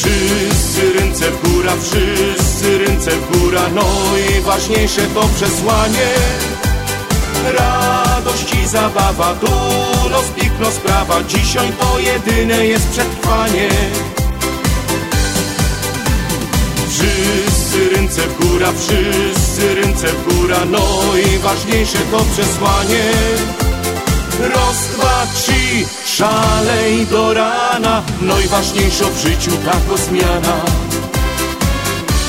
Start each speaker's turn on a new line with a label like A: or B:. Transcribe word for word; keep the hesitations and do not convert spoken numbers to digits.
A: Wszyscy ręce w górę, wszyscy ręce w górę, no i ważniejsze to przesłanie. Radość i zabawa, tu los pikno sprawa, dzisiaj to jedyne jest przetrwanie. Wszyscy ręce w górę, wszyscy ręce w górę, no i ważniejsze to przesłanie. Raz, dwa, trzy, szalej do rana, no i ważniejsza w życiu taka zmiana.